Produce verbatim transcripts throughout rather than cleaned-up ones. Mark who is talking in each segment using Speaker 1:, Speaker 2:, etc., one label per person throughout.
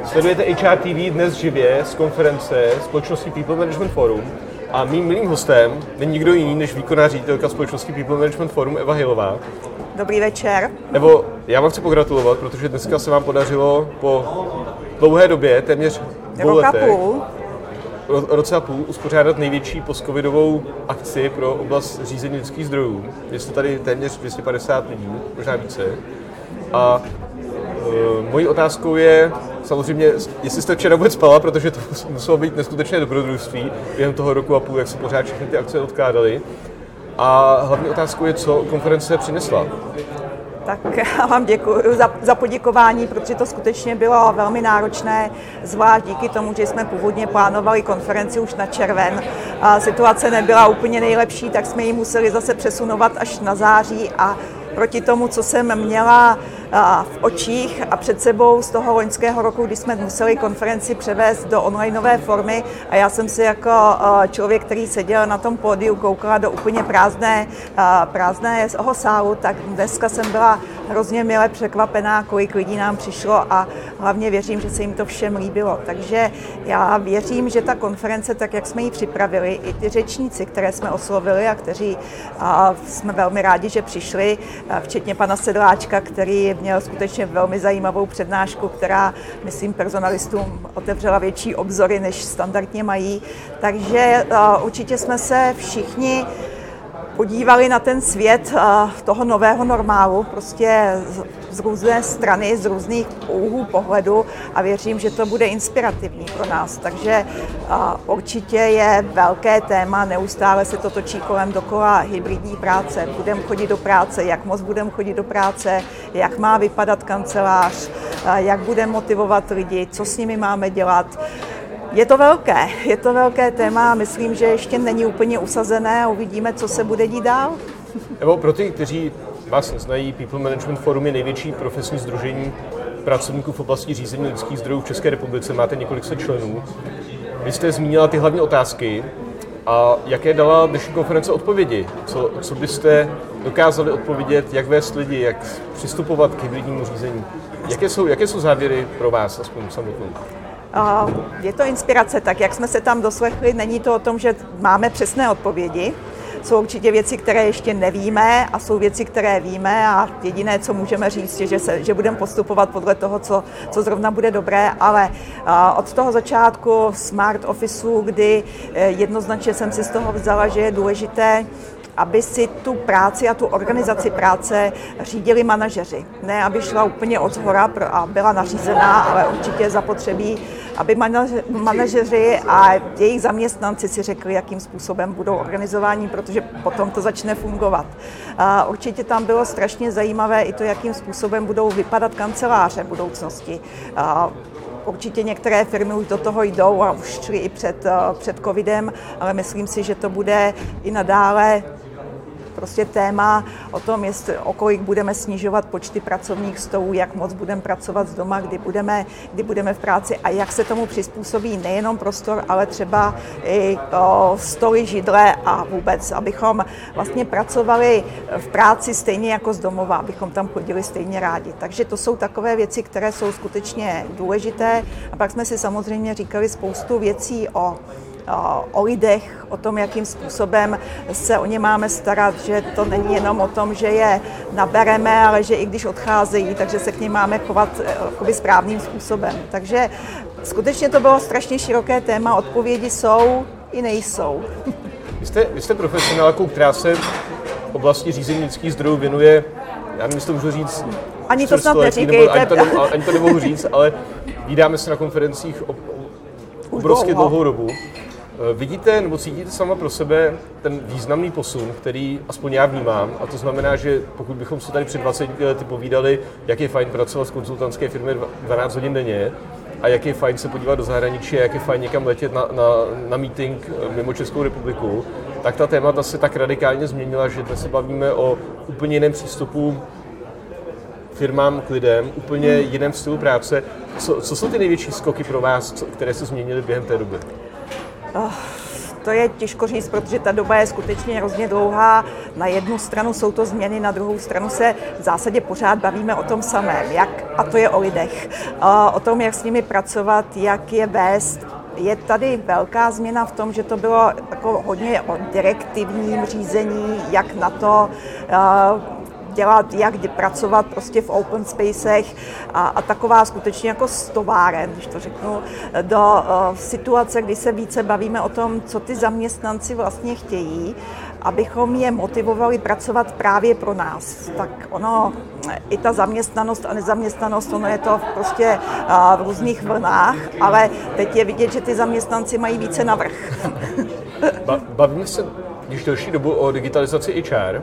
Speaker 1: Sledujete H R T V dnes živě z konference společnosti People Management Forum a mým milým hostem není nikdo jiný než výkonná ředitelka společnosti People Management Forum Eva Hejlová.
Speaker 2: Dobrý večer.
Speaker 1: Evo, já vám chci pogratulovat, protože dneska se vám podařilo po dlouhé době, téměř dvou letech,
Speaker 2: půl.
Speaker 1: ro, roce a půl, uspořádat největší postcovidovou akci pro oblast řízení lidských zdrojů. Je to tady téměř dvě stě padesát lidí, možná více. A e, mojí otázkou je, samozřejmě, jestli jste včera vůbec spala, protože to muselo být neskutečné dobrodružství během toho roku a půl, jak se pořád všechny ty akce odkládaly. A hlavní otázkou je, co konference přinesla.
Speaker 2: Tak já vám děkuji za, za poděkování, protože to skutečně bylo velmi náročné, zvlášť díky tomu, že jsme původně plánovali konferenci už na červen. A situace nebyla úplně nejlepší, tak jsme ji museli zase přesunovat až na září a proti tomu, co jsem měla v očích a před sebou z toho loňského roku, kdy jsme museli konferenci převést do onlineové formy a já jsem si jako člověk, který seděl na tom pódiu, koukala do úplně prázdné, prázdného sálu, tak dneska jsem byla hrozně mile překvapená, kolik lidí nám přišlo a hlavně věřím, že se jim to všem líbilo. Takže já věřím, že ta konference, tak jak jsme ji připravili, i ty řečníci, které jsme oslovili a kteří a jsme velmi rádi, že přišli, včetně pana Sedláčka, který měl skutečně velmi zajímavou přednášku, která, myslím, personalistům otevřela větší obzory, než standardně mají. Takže uh, určitě jsme se všichni podívali na ten svět uh, toho nového normálu, prostě z, z různé strany, z různých úhlů pohledu a věřím, že to bude inspirativní pro nás. Takže uh, určitě je velké téma, neustále se to točí kolem dokola hybridní práce. Budeme chodit do práce, jak moc budeme chodit do práce, jak má vypadat kancelář, uh, jak budeme motivovat lidi, co s nimi máme dělat. Je to velké, je to velké téma a myslím, že ještě není úplně usazené a uvidíme, co se bude dít dál.
Speaker 1: Evo, pro ty, kteří vás neznají, People Management Forum je největší profesní sdružení pracovníků v oblasti řízení lidských zdrojů v České republice, máte několik set členů. Vy jste zmínila ty hlavní otázky a jaké dala dnešní konference odpovědi? Co, co byste dokázali odpovědět, jak vést lidi, jak přistupovat k hybridnímu řízení? Jaké jsou, jaké jsou závěry pro vás, aspoň samotnou?
Speaker 2: Je to inspirace, tak jak jsme se tam doslechli, není to o tom, že máme přesné odpovědi. Jsou určitě věci, které ještě nevíme a jsou věci, které víme a jediné, co můžeme říct, je, že, se, že budeme postupovat podle toho, co, co zrovna bude dobré, ale od toho začátku Smart Officeu, kdy jednoznačně jsem si z toho vzala, že je důležité, aby si tu práci a tu organizaci práce řídili manažeři. Ne, aby šla úplně od shora a byla nařízená, ale určitě zapotřebí, aby manažeři a jejich zaměstnanci si řekli, jakým způsobem budou organizováni, protože potom to začne fungovat. Určitě tam bylo strašně zajímavé i to, jakým způsobem budou vypadat kanceláře v budoucnosti. Určitě některé firmy už do toho jdou a už šly i před, před covidem, ale myslím si, že to bude i nadále prostě téma o tom, jestli, o kolik budeme snižovat počty pracovních stolů, jak moc budeme pracovat z doma, kdy budeme, kdy budeme v práci a jak se tomu přizpůsobí nejenom prostor, ale třeba i o, stoly, židle a vůbec, abychom vlastně pracovali v práci stejně jako z domova, abychom tam chodili stejně rádi. Takže to jsou takové věci, které jsou skutečně důležité. A pak jsme si samozřejmě říkali spoustu věcí o o lidech, o tom, jakým způsobem se o ně máme starat, že to není jenom o tom, že je nabereme, ale že i když odcházejí, takže se k nim máme chovat jakoby správným způsobem. Takže skutečně to bylo strašně široké téma, odpovědi jsou i nejsou.
Speaker 1: Vy jste, vy jste profesionálkou, která se v oblasti řízení lidských zdrojů věnuje, já nevím, jestli to můžu říct,
Speaker 2: ani to snad neříkejte.
Speaker 1: Ani to, ne, ani to nemohu říct, ale vídáme se na konferencích o, o obrovsky dlouhou dobu. Vidíte nebo cítíte sama pro sebe ten významný posun, který aspoň já vnímám, a to znamená, že pokud bychom si tady před dvaceti lety povídali, jak je fajn pracovat s konzultantské firmy dvanáct hodin denně a jak je fajn se podívat do zahraničí a jak je fajn někam letět na, na, na meeting mimo Českou republiku, tak ta témata se tak radikálně změnila, že dnes se bavíme o úplně jiném přístupu firmám k lidem, úplně jiném stylu práce. Co, co jsou ty největší skoky pro vás, co, které se změnily během té doby?
Speaker 2: Oh, to je těžko říct, protože ta doba je skutečně hrozně dlouhá. Na jednu stranu jsou to změny, na druhou stranu se v zásadě pořád bavíme o tom samém. Jak a to je o lidech. O tom, jak s nimi pracovat, jak je vést. Je tady velká změna v tom, že to bylo jako hodně o direktivním řízení, jak na to dělat, jak pracovat prostě v open spacech a, a taková skutečně jako stováren, když to řeknu, do uh, situace, kdy se více bavíme o tom, co ty zaměstnanci vlastně chtějí, abychom je motivovali pracovat právě pro nás. Tak ono, i ta zaměstnanost a nezaměstnanost, ono je to prostě uh, v různých vlnách, ale teď je vidět, že ty zaměstnanci mají více navrch.
Speaker 1: Bavíme se již delší dobu o digitalizaci H R.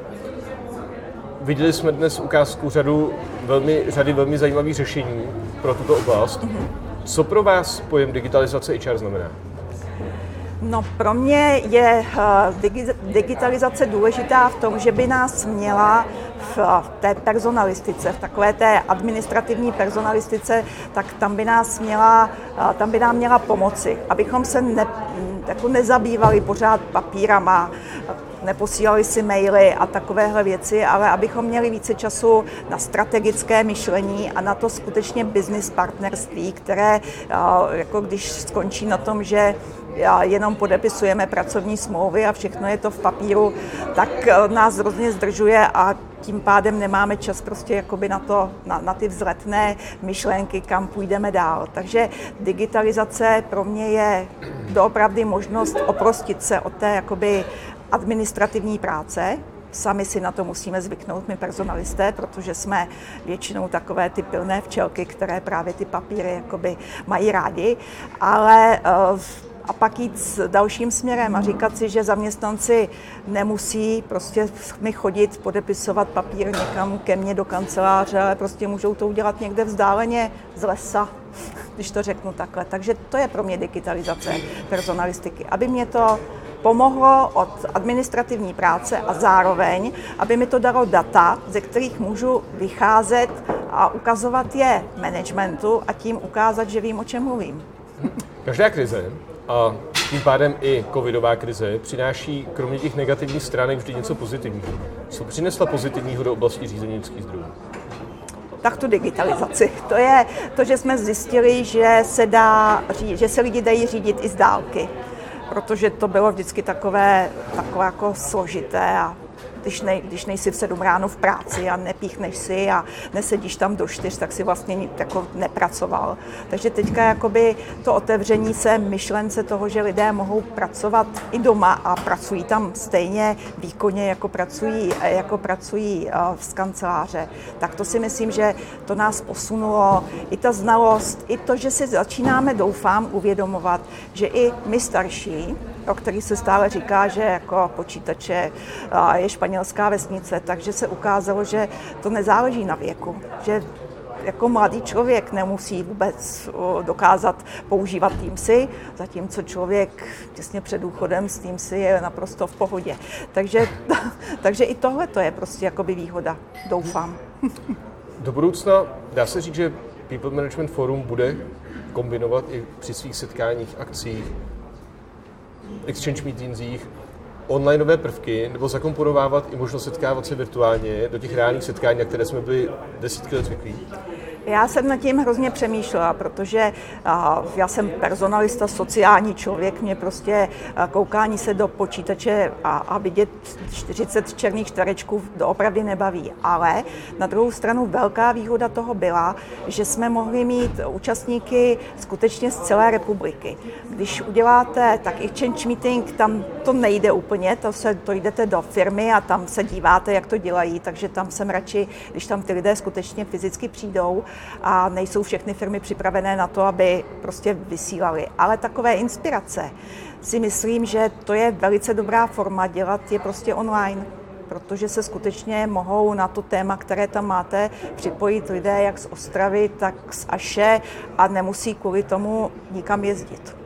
Speaker 1: Viděli jsme dnes ukázku řadu velmi, řady velmi zajímavých řešení pro tuto oblast. Mm-hmm. Co pro vás pojem digitalizace H R znamená?
Speaker 2: No, pro mě je uh, digitalizace důležitá v tom, že by nás měla v té personalistice, v takové té administrativní personalistice, tak tam by nás měla, uh, tam by nám měla pomoci, abychom se ne, jako nezabývali pořád papírama, neposílali si maily a takovéhle věci, ale abychom měli více času na strategické myšlení a na to skutečně business partnerství, které, jako když skončí na tom, že jenom podepisujeme pracovní smlouvy a všechno je to v papíru, tak nás hrozně zdržuje a tím pádem nemáme čas prostě jakoby na to, na, na ty vzletné myšlenky, kam půjdeme dál. Takže digitalizace pro mě je doopravdy možnost oprostit se od té jakoby administrativní práce. Sami si na to musíme zvyknout, my personalisté, protože jsme většinou takové ty pilné včelky, které právě ty papíry jakoby mají rádi, ale a pak jít s dalším směrem a říkat si, že zaměstnanci nemusí prostě mi chodit, podepisovat papír někam ke mně do kanceláře, ale prostě můžou to udělat někde vzdáleně z lesa, když to řeknu takhle. Takže to je pro mě digitalizace personalistiky, aby mě to pomohlo od administrativní práce a zároveň, aby mi to dalo data, ze kterých můžu vycházet a ukazovat je managementu a tím ukázat, že vím, o čem mluvím.
Speaker 1: Každá krize a tím pádem i covidová krize přináší kromě těch negativních stránek vždy něco pozitivního. Co přinesla pozitivního do oblasti řízení lidských zdrojů?
Speaker 2: Tak tu digitalizaci. To je to, že jsme zjistili, že se, dá, že se lidi dají řídit i z dálky. Protože to bylo vždycky takové, takové jako složité a když, nej, když nejsi v sedm ráno v práci a nepíchneš si a nesedíš tam do čtyř, tak si vlastně jako nepracoval. Takže teďka jakoby to otevření se myšlence toho, že lidé mohou pracovat i doma a pracují tam stejně výkonně, jako pracují, jako pracují z kanceláře, tak to si myslím, že to nás posunulo. I ta znalost, i to, že si začínáme, doufám, uvědomovat, že i my starší, o který se stále říká, že jako počítače je španělská vesnice, takže se ukázalo, že to nezáleží na věku, že jako mladý člověk nemusí vůbec dokázat používat Teamsy, zatímco člověk těsně před důchodem s Teamsy je naprosto v pohodě. Takže, takže i tohle to je prostě jakoby výhoda, doufám.
Speaker 1: Do budoucna dá se říct, že People Management Forum bude kombinovat i při svých setkáních, akcích, exchange meetingsích, onlineové prvky, nebo zakomponovávat i možnost setkávat se virtuálně do těch reálných setkání, na které jsme byli desítky let zvyklí?
Speaker 2: Já jsem nad tím hrozně přemýšlela, protože uh, já jsem personalista, sociální člověk, mě prostě uh, koukání se do počítače a, a vidět čtyřicet černých čtverečků doopravdy nebaví. Ale na druhou stranu velká výhoda toho byla, že jsme mohli mít účastníky skutečně z celé republiky. Když uděláte tak exchange meeting, tam to nejde úplně, to, se, to jdete do firmy a tam se díváte, jak to dělají, takže tam jsem radši, když tam ty lidé skutečně fyzicky přijdou, a nejsou všechny firmy připravené na to, aby prostě vysílali. Ale takové inspirace si myslím, že to je velice dobrá forma dělat je prostě online, protože se skutečně mohou na to téma, které tam máte, připojit lidé jak z Ostravy, tak z Aše a nemusí kvůli tomu nikam jezdit.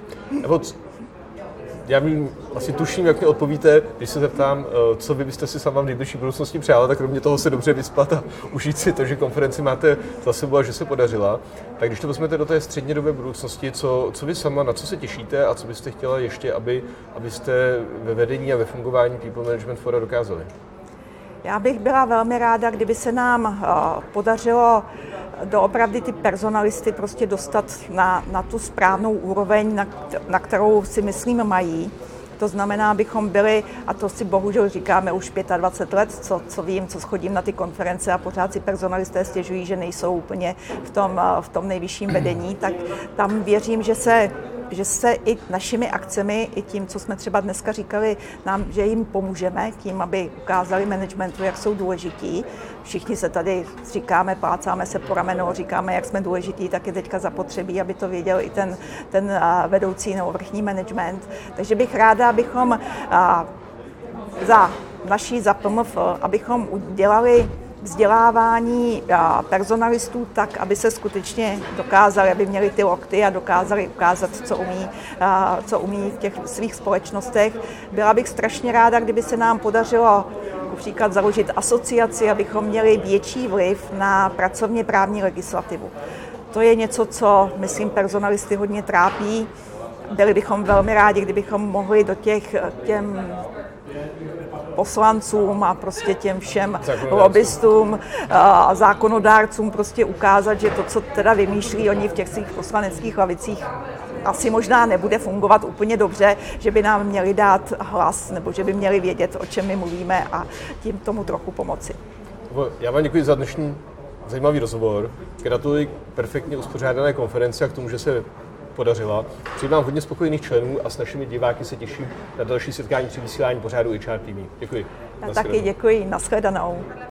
Speaker 1: Já vím, asi tuším, jak mi odpovíte, když se zeptám, co vy byste si sama v nejbližší budoucnosti přála, tak kromě toho se dobře vyspat a užít si to, že konferenci máte za sebou a že se podařila. Tak když to vezmete do té střednědobé budoucnosti, co, co vy sama, na co se těšíte a co byste chtěla ještě, aby, abyste ve vedení a ve fungování People Management Fora dokázali?
Speaker 2: Já bych byla velmi ráda, kdyby se nám podařilo doopravdy ty personalisty prostě dostat na, na tu správnou úroveň, na, na kterou si myslím mají. To znamená, abychom byli, a to si bohužel říkáme už dvacet pět let, co, co vím, co chodím na ty konference a pořád si personalisté stěžují, že nejsou úplně v tom, v tom nejvyšším vedení, tak tam věřím, že se že se i našimi akcemi, i tím, co jsme třeba dneska říkali, nám, že jim pomůžeme tím, aby ukázali managementu, jak jsou důležití. Všichni se tady říkáme, plácáme se po rameno, říkáme, jak jsme důležití, tak je teďka zapotřebí, aby to věděl i ten, ten vedoucí nebo vrchní management. Takže bych ráda, abychom za naší za P M F, abychom udělali vzdělávání personalistů tak, aby se skutečně dokázali, aby měli ty lokty a dokázali ukázat, co umí, co umí v těch svých společnostech. Byla bych strašně ráda, kdyby se nám podařilo například založit asociaci, abychom měli větší vliv na pracovně právní legislativu. To je něco, co, myslím, personalisty hodně trápí. Byli bychom velmi rádi, kdybychom mohli do těch těm poslancům a prostě těm všem lobbystům a zákonodárcům prostě ukázat, že to, co teda vymýšlí oni v těch svých poslaneckých lavicích, asi možná nebude fungovat úplně dobře, že by nám měli dát hlas nebo že by měli vědět, o čem my mluvíme a tím tomu trochu pomoci.
Speaker 1: Já vám děkuji za dnešní zajímavý rozhovor. Gratuluji k perfektně uspořádané konferenci a k tomu, že se podařila. Přeji vám hodně spokojených členů a s našimi diváky se těším na další setkání při vysílání pořádu H R T V. Děkuji.
Speaker 2: Já taky děkuji. Nashledanou.